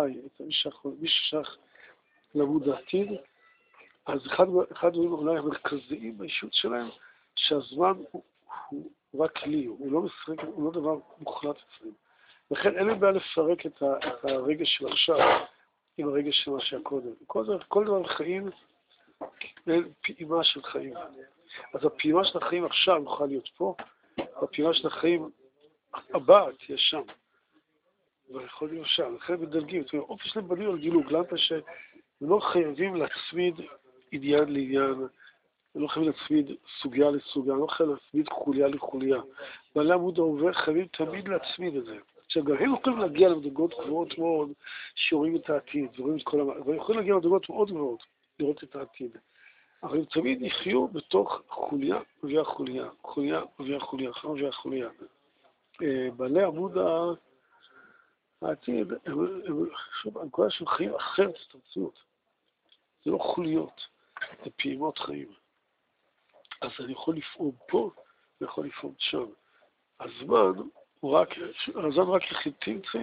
S1: ששייך לעמוד העתיד, אז אחד הדברים אולי המרכזיים באישות שלהם, שהזמן הוא רק כלי, הוא לא משחק, הוא לא דבר מוחלט אצלם. לכן אין להם בעיה לפרק את הרגש של עכשיו עם הרגש של מה שהיה קודם. כל דבר בחיים אין פעימה של חיים. אז הפעימה של החיים עכשיו יכולה להיות פה, והפעימה של החיים הבאה תהיה שם. ויכול להיות שם, לכן מדלגים. זאת אומרת, אופי שלהם בנוי על גילוג, למה שהם לא חייבים להצמיד עניין לעניין, הם לא חייבים להצמיד סוגיה לסוגיה, הם לא חייבים להצמיד חוליה לחוליה. בעלי עמוד ההווה חייבים תמיד להצמיד את זה. עכשיו, גם הם יכולים להגיע למדרגות גבוהות מאוד, שרואים את העתיד, ורואים את כל והם יכולים להגיע למדרגות מאוד גבוהות, לראות את העתיד. אבל הם תמיד יחיו בתוך חוליה מביאה חוליה, חוליה מביאה חוליה, חוליה מביאה חוליה. בעלי עמוד העתיד, הם כל שהם חיים אחרת את המציאות. זה לא חוליות, זה פעימות חיים. אז אני יכול לפעום פה, ויכול לפעום שם. הזמן רק יחיד,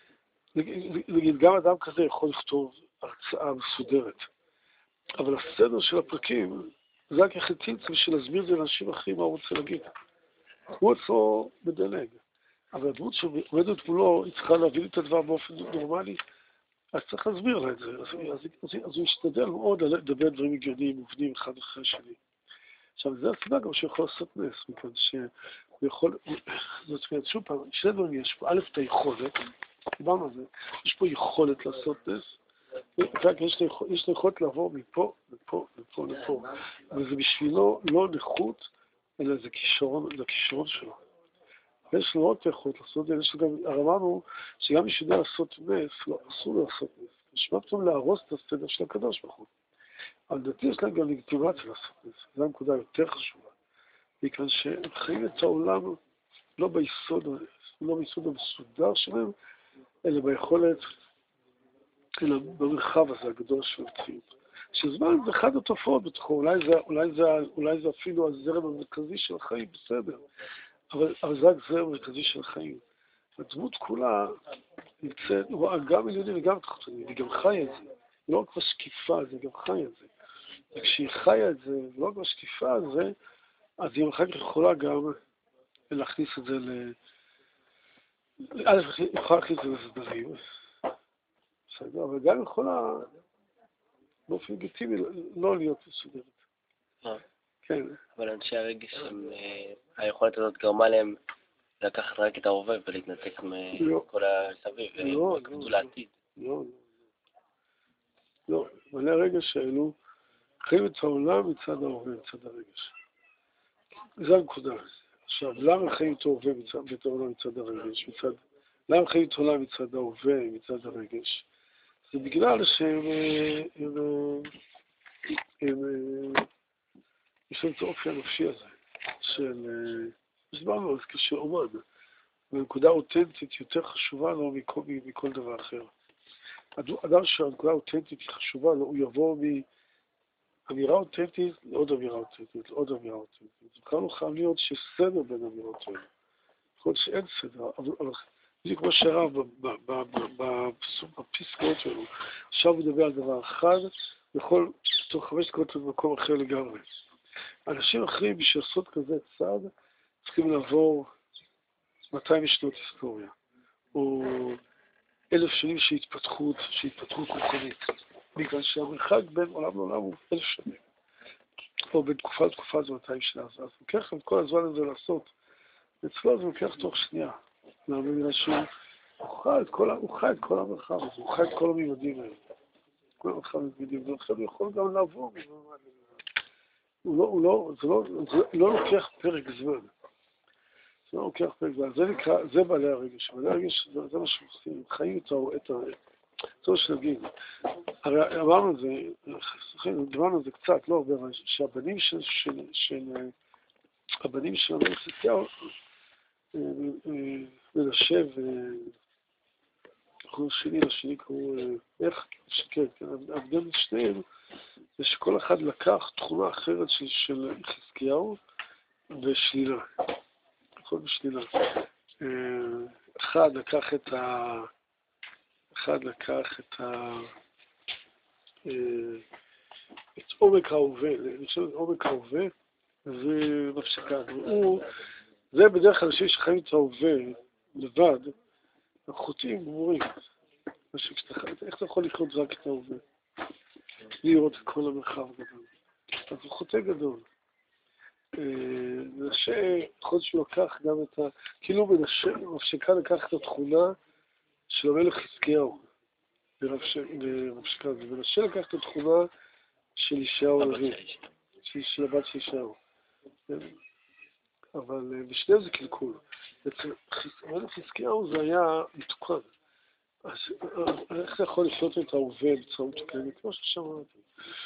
S1: נגיד, גם אדם כזה יכול לכתוב הרצאה מסודרת. אבל הסדר של הפרקים, זה רק יחיד בשביל להסביר את זה לאנשים אחרים מה הוא רוצה להגיד. הוא עצמו מדלג. אבל הדמות שעומדת מולו, היא צריכה להבין את הדבר באופן נורמלי, אז צריך להסביר לה את זה. אז הוא ישתדל מאוד לדבר דברים הגיוניים, מובנים אחד אחרי השני. עכשיו, זה הסיבה גם שהוא יכול לעשות נס, מכאן שהוא יכול, זאת אומרת, שוב פעם, שני דברים יש פה, א', את היכולת, דיברנו על זה, יש פה יכולת לעשות נס, יש לו יכולת לעבור מפה, לפה, לפה, לפה, וזה בשבילו לא נכות, אלא זה כישרון שלו. ויש לו עוד יכולת לעשות את זה, אמרנו שגם מי שיודע לעשות נס, לא, אסור לו לעשות נס, נשמע פתאום להרוס את הסדר של הקדוש ברוך הוא. אבל דעתי יש להם גם לגיטימציה לעשות נס, זו הנקודה יותר חשובה. מכאן שהם חיים את העולם לא ביסוד המסודר שלהם, אלא ביכולת, אלא במרחב הזה הגדול של המציאות. שזמן זה אחד התופעות בתוכו, אולי זה אפילו הזרם המרכזי של החיים, בסדר. אבל זה רק זרם המרכזי של החיים. הדמות כולה נמצאת, רואה גם עליונים וגם תחתונים, היא גם חיה את זה. היא לא רק משקיפה, היא גם חיה את זה. וכשהיא חיה את זה, לא רק משקיפה את זה, אז היא אחר כך יכולה גם להכניס את זה היא יכולה להכניס את זה לסדרים. בסדר, אבל גם יכולה באופן לגיטימי לא להיות מסודרת. כן.
S2: אבל אנשי הרגש, היכולת הזאת גרמה להם לקחת רק את ההווה ולהתנתק מכל הסביב, ולקחו לעתיד.
S1: לא, בעלי הרגש האלו חיים את העולם מצד ההווה, מצד הרגש. זה הנקודה. עכשיו, למה חיים את ההווה ואת העולם מצד הרגש? למה חיים את העולם מצד ההווה, מצד הרגש? זה בגלל שהם יש להם את האופי הנפשי הזה, שדיברנו על זה של אומן, והנקודה אותנטית יותר חשובה לו מכל דבר אחר. אדם שהנקודה האותנטית היא חשובה לו, הוא יבוא מאמירה אותנטית לעוד אמירה אותנטית, לעוד אמירה אותנטית. זה בכלל לא חייב להיות שסדר בין אמירות האלה. יכול להיות שאין סדר, אבל בדיוק כמו שהרב בפסקאות שלו, עכשיו הוא מדבר על דבר אחד, יכול תוך 5 דקות במקום אחר לגמרי. אנשים אחרים בשביל לעשות כזה צעד צריכים לעבור 200 שנות היסטוריה, או 1000 שנים של התפתחות רוחנית, בגלל שהמרחק בין עולם לעולם הוא 1000 שנים, או בין תקופה לתקופה זה 200 שנה, אז לוקח את כל הזמן הזה לעשות, אצלו זה לוקח תוך שנייה, בגלל שהוא חי את כל המרחב הזה, הוא חי את כל הממדים האלה, כל המרחב הממדים, ולכן הוא יכול גם לעבור, זה לא לוקח פרק זמן. זה לא לוקח פרק זמן. זה נקרא, זה בעלי הרגש. בעלי הרגש, זה מה שעושים, חיים את הרגש. זה מה שנגיד. הרי אמרנו את זה, דיברנו את זה קצת, לא הרבה, שהבנים הבנים של המלך חזקיהו, מנשה קראו לשני קראו, איך? כן, ההבדל בין שניהם, זה שכל אחד לקח תכונה אחרת של חזקיהו ושלילה. הכל בשלילה. אחד לקח את עומק ההווה, אני חושב עומק ההווה זה מפסקה. זה בדרך כלל אנשים שחיים את ההווה לבד, החוטאים גמורים. איך אתה יכול לחיות רק את ההווה? לראות את כל המרחב גדול. אז הוא חוטא גדול. מנשה, יכול להיות שהוא לקח גם את כאילו מפסקה לקח את התכונה של המלך חזקיהו. מנשה לקח את התכונה של ישעיהו הנביא, של הבת של ישעיהו. אבל בשניהם זה קלקול. אצל המלך חזקיהו זה היה מתוקן. אז איך זה יכול לחיות את ההווה בצורה מתוקנת? כמו ששמעתי.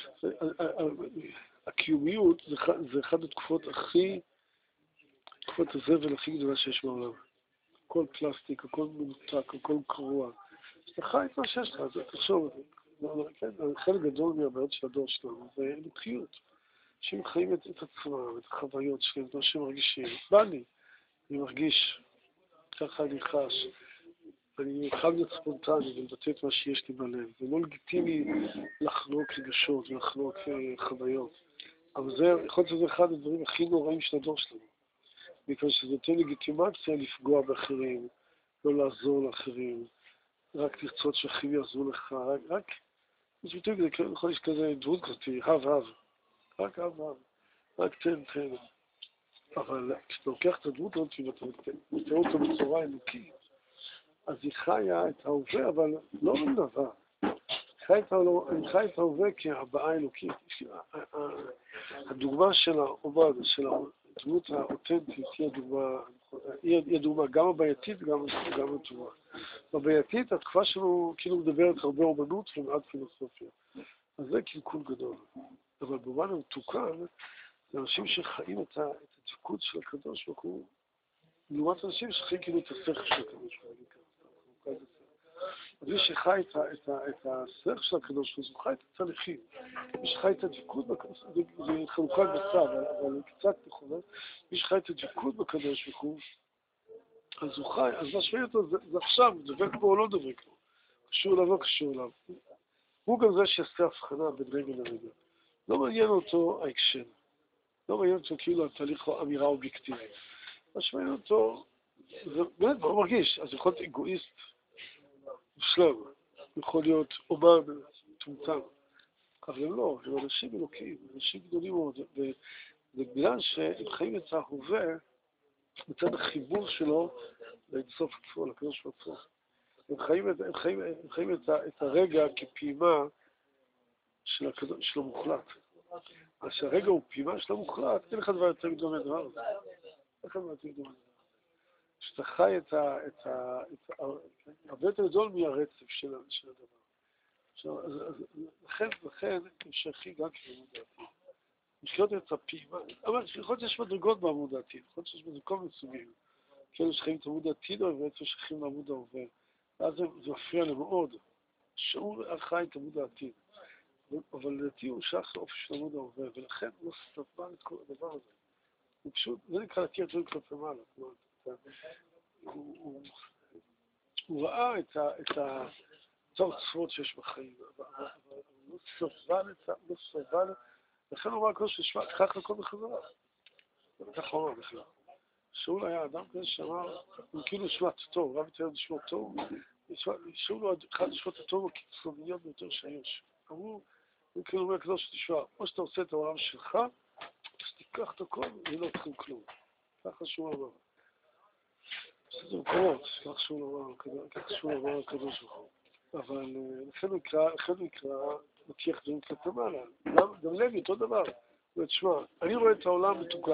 S1: הקיומיות זה אחד התקופות תקופות הזבל הכי גדולה שיש בעולם. הכל פלסטיק, הכל מנותק, הכל קרוע. אתה חי את מה שיש לך, זה תחשוב. חלק גדול מהבעיות של הדור שלנו זה אלוקיות. אנשים חיים את עצמם, את החוויות שלהם, את מה שהם מרגישים. בא לי, אני מרגיש, ככה אני חש. אני חייב להיות ספונטני ולבטא את מה שיש לי בלב. זה לא לגיטימי לחנוק רגשות ולחנוק חוויות. אבל זה, יכול להיות שזה אחד הדברים הכי נוראים של הדור שלנו. בגלל שזה יותר לגיטימציה לפגוע באחרים, לא לעזור לאחרים, רק לרצות שאחרים יעזרו לך, יש ביטוי כזה, יכול להיות כזה דמות כזאת, הב, רק תן. אבל כשאתה לוקח את הדמות הזאת ואתה מתאר אותה בצורה אלוקית, אז היא חיה את ההווה, אבל לא בדבר. היא חיה את ההווה כהבעה אלוקית. הדוגמה של העובד, של הדמות האותנטית, היא הדוגמה גם הבעייתית, גם הטובה. בבעייתית, התקופה שלו כאילו מדברת הרבה אומנות ומעט פילוסופיה. אז זה קלקול גדול. אבל במובן המתוקן, זה אנשים שחיים את התפקוד של הקדוש ברוך הוא, לעומת אנשים שחיים כאילו את השכל של הקדוש ברוך הוא. אז מי שחי את השכל של הקדוש ברוך הוא חי את התהליכים. מי שחי את הדבקות בקדוש, זה חלוקה גסה, אבל קצת נכונה. מי שחי את הדבקות בקדוש ברוך הוא, אז הוא חי, אז מה שווה אותו זה עכשיו, דבק בו או לא דבק בו. קשור אליו, לא קשור אליו. הוא גם זה שיעשה הבחנה בין רגע לרגע. לא מעניין אותו ההקשר. לא מעניין אותו כאילו התהליך או אמירה אובייקטיבית. מה שמעניין אותו, זה באמת לא מרגיש. אז יכול להיות אגואיסט מושלם. יכול להיות אומן טומטם. אבל הם לא, הם אנשים אלוקים, אנשים גדולים מאוד. ובגלל שהם חיים את ההווה, מצד החיבור שלו לאינסוף עצמו, לקדוש עצמו. הם חיים את הרגע כפעימה של המוחלט. אז שהרגע הוא פעימה של המוחלט, אין לך דבר יותר גדול מהדבר הזה. שאתה חי הרבה יותר גדול מהרצף של הדבר. לכן הם שייכים גם כעמוד העתיד. לחיות את הפעימה, אבל יכול להיות שיש מדרגות בעמוד העתיד, יכול להיות שיש בזה כל מיני סוגים. כאלה שחיים את עמוד העתיד, אבל בעצם שייכים לעמוד ההווה. ואז זה מפריע למאוד. שהוא חי את עמוד העתיד. אבל לדעתי הוא שייך לאופי של עמוד ההווה, ולכן הוא לא סבל את כל הדבר הזה. הוא פשוט, זה נקרא להכיר את זה כלפי מעלה. הוא ראה את הצורות שיש בחיים, אבל הוא לא סבל, לכן הוא ראה כל ששמע, כך לכל בחזרה. כך הוא אמר בכלל. שאול היה אדם כזה שאמר, הוא כאילו שמע טוב, רב יותר לשמוע טוב, שאול הוא אחד לשמוע טוב הקיצוניות ביותר שיש. אמרו, הוא כאילו אומר כזו שתשמע, או שאתה עושה את העולם שלך, אז תיקח את הכל ולא צריכים כלום. ככה שהוא אמר. זה מקומות, ככה שהוא אמר הקדוש ברוך הוא. אבל לכן הוא יקרא מטיח דברים כלפי מעלה. גם לוי, אותו דבר. הוא אומר, תשמע, אני רואה את העולם מתוקן.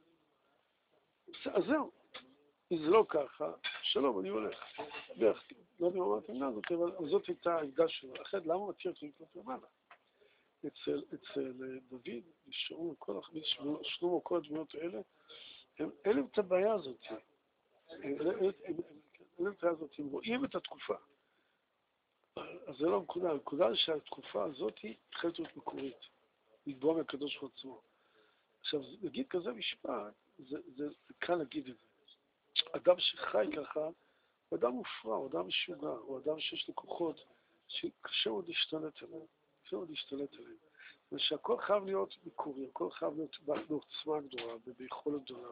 S1: אז זהו. אם זה לא ככה, שלום, אני הולך. לא יודע מה אמרתי לה הזאת, אבל זאת הייתה העמדה שלו. אחרת, למה הוא מטיח דברים כלפי מעלה? אצל דוד, שאול, שלמה, כל הדמויות האלה, אין להם את הבעיה הזאת. אין להם את הבעיה הזאת. הם רואים את התקופה. אז זה לא הנקודה. הנקודה היא שהתקופה הזאת היא חלק מקורית. לקבוע מהקדוש ברוך הוא עצמו. עכשיו, להגיד כזה משפט, זה קל להגיד את זה. אדם שחי ככה, הוא אדם מופרע, הוא אדם משוגע, הוא אדם שיש לו כוחות שקשה מאוד להשתלט עליהם. ושהכל חייב להיות מקורי, הכל חייב להיות בעוצמה גדולה, ביכולת גדולה,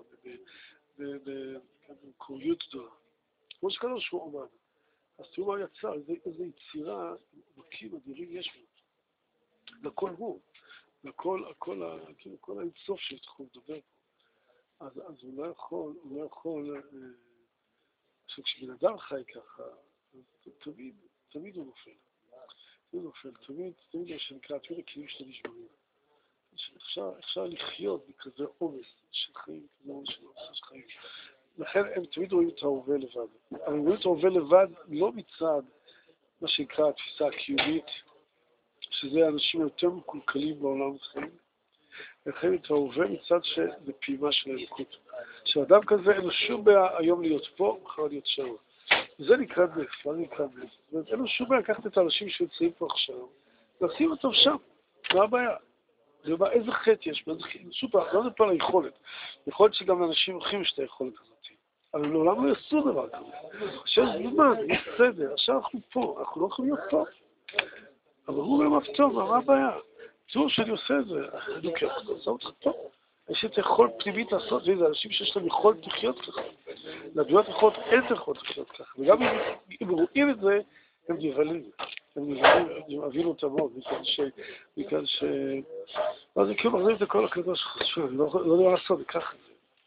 S1: במקוריות גדולה. כמו שקדם שהוא עומד. אז תראו מה יצא, איזו יצירה, מקים אדירים יש בו. לכל הוא, לכל האינסוף שאנחנו מדבר פה. אז הוא לא יכול, כשבן אדם חי ככה, תמיד הוא נופל. תמיד מה שנקרא, תמיד הכלים שלו נשברים. אפשר לחיות בכזה עומס של חיים, של חיים. לכן הם תמיד רואים את ההווה לבד. אבל רואים את ההווה לבד לא מצד מה שנקרא התפיסה הקיומית, שזה האנשים היותר מקולקלים בעולם החיים, לכן את ההווה מצד שזה פעימה של האלוקות. שאדם כזה אין לו שום בעיה היום להיות פה, מחר להיות שם. זה נקרא נס, מה זה נקרא נס? זאת אומרת, אין לו שום בעיה לקחת את האנשים שיוצאים פה עכשיו, ולשים אותם שם. מה הבעיה? איזה חטא יש? סופר, לא נדבר על היכולת. יכול להיות שגם לאנשים הולכים יש את היכולת הזאת. אבל לעולם לא יעשו דבר כזה. עכשיו זמן, יש סדר, עכשיו אנחנו פה, אנחנו לא יכולים להיות פה. אבל הוא אומר, מה פתאום, מה הבעיה? תראו שאני עושה את זה, אני עושה אותך פה. יש את היכולת פנימית לעשות, וזה אנשים שיש להם יכולת לחיות ככה. לדמויות יכולת, אין יכולת לחיות ככה. וגם אם רואים את זה, הם נבהלים. הם אבינו אותם מאוד, מכאן ש... אז זה כאילו מחזיר את הכל הקדוש שחשוב, אני לא יודע מה לעשות, זה ככה.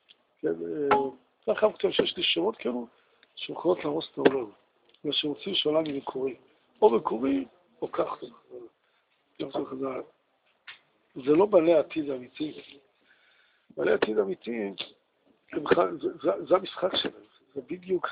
S1: ככה כתוב שיש לי שמות כאלו, שמוכרות להרוס את העולם. ושרוצים שהעולם היא מקורי. או מקורי, או כך. זה לא בעלי העתיד האמיתי. בעלי העתיד האמיתי, זה המשחק שלהם. זה בדיוק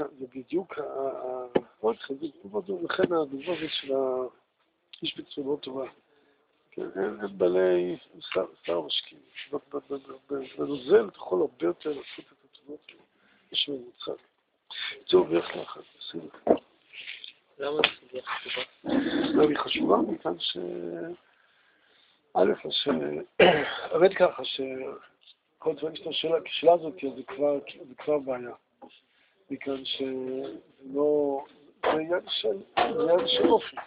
S1: לכן הדוגמה הזאת של האיש בצורה מאוד טובה. אין בעלי שר משקיעים. בנוזל אתה יכול הרבה יותר לעשות את התונות האלה. יש ממוצע. טוב, איך לאחד, בסדר.
S2: למה זה סוגיה חשובה?
S1: למה היא חשובה? מכאן ש... א', האמת ככה כל דבר יש את השאלה הזאת, זה כבר בעיה. מכאן שזה לא... זה עניין של אופי.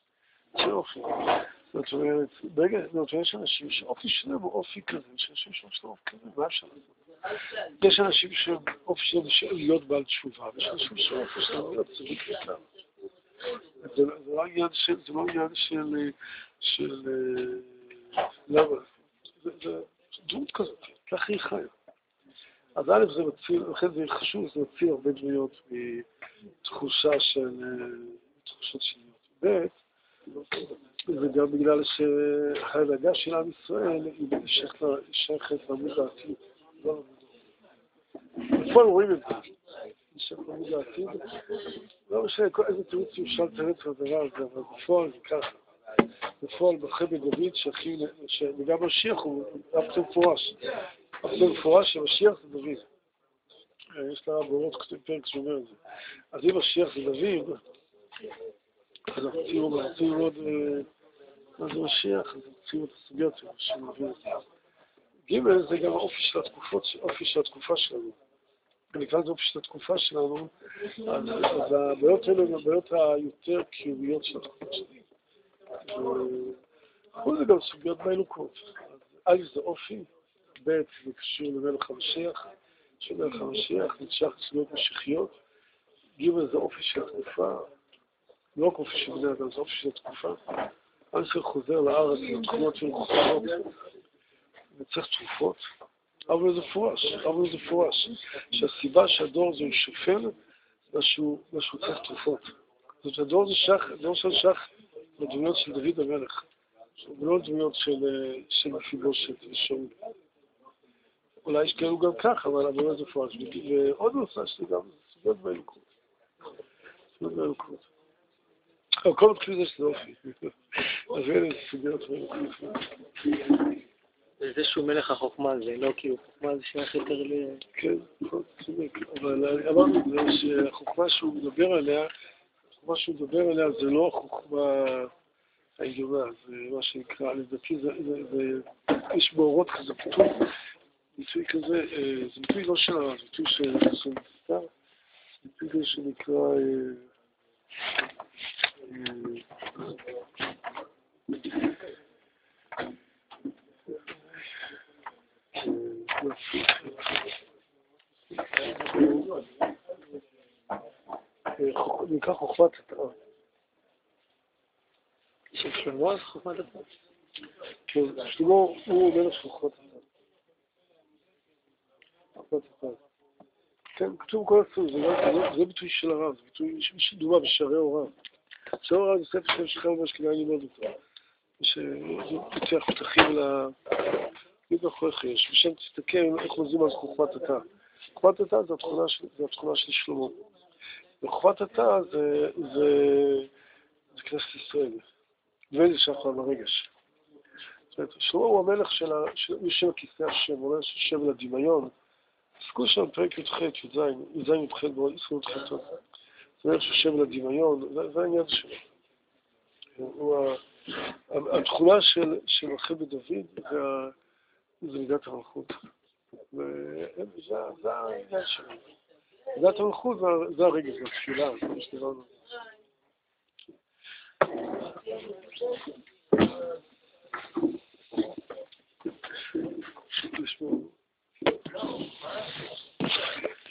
S1: זאת אומרת, ברגע, יש אנשים שאופי שלהם הוא אופי כזה, יש אנשים שאופי אופי כזה, מה אפשר לעשות? יש אנשים שאופי שלהם הוא להיות בעל תשובה, ויש אנשים שאופי שלהם הוא להיות צדיק לכלל. זה לא עניין של... למה? זה דמות כזאת, ככה היא חיה. אז א' זה מציל, לכן זה חשוב, זה מציל הרבה דמויות מתחושות שליות. ב' זה גם בגלל שההנהגה של עם ישראל היא שייכת לעמוד העתיד. בפועל רואים את זה. שייכת לעמוד העתיד. לא משנה איזה תירוץ אפשר לתרץ לדבר הזה, אבל בפועל זה ככה. בפועל בחבל דוד וגם משיח הוא אף מפורש. שמשיח זה דוד. יש לה בורות פרק שאומר את זה. אז אם משיח זה דוד, אז אנחנו רוצים לראות מה זה משיח, אז רוצים לראות את הסוגיות שמבין את זה. ג' זה גם האופי של התקופה שלנו. נקרא לזה אופי של התקופה שלנו, אז הבעיות האלה הן הבעיות היותר קיומיות של התקופה שלנו. כל זה גם סוגיות באלוקות. א' זה אופי, ב' זה קשור למלך המשיח, שדרך המשיח נמשך צביעות משיחיות. ג' זה אופי של התקופה, לא רק אופי של בני אדם, זה אופי של התקופה. עם ישראל חוזר לארץ לתכונות של חוזרות, וצריך תרופות. אבל זה פורש, שהסיבה שהדור הזה הוא שפל, משהו צריך תרופות. זאת אומרת, הדור של שח לדמויות של דוד המלך, ולא דמויות של מפיבושת ושאול. אולי יש כאלו גם כך, אבל באמת זה פורש. ועוד נושא שלי גם, סוגיות באלוקות. אבל כל מתחיל זה שזה אופי. אז אלה סוגיות באלוקות.
S3: זה שהוא מלך החוכמה, זה לא כאילו חוכמה, זה שייך יותר ל...
S1: כן, נכון, צודק. אבל אמרנו את זה שהחוכמה שהוא מדבר עליה, זה לא החוכמה העליונה, זה מה שנקרא, לדעתי יש באורות כזה ביטוי כזה, זה ביטוי לא של הרב, זה ביטוי של סטר, זה ביטוי שנקרא נקרא חוכמת התורה.
S3: של שלמה, חוכמת התורה?
S1: כן, שלמה הוא מלך של חוכמת התורה. כן, כתוב כל הסוף, זה ביטוי של הרב, זה ביטוי שדומה בשערי הורב. שערי הורב זה ספר שם שכם ממש כדאי ללמוד אותו. שזה פותח פתחים יש, ושם תסתכל איך נוזים על חוכמת התא. חוכמת התא זה התכונה של שלמה. וחוכמת התא זה כנסת ישראל. וזה שייך לרגש. זאת אומרת, שלמה הוא המלך של הכיסא השם, הוא אומר ששם לדמיון. עסקו שם פרק י"ח, י"ז י"ח בו, עסקו י"ח טוב. זאת אומרת ששם לדמיון, זה העניין שלו. התכונה של מלכי בדוד זה מידת המלכות. וזה העניין שלו. מידת המלכות זה הרגש, זה התפילה, זה מה שדיברנו. לשמור.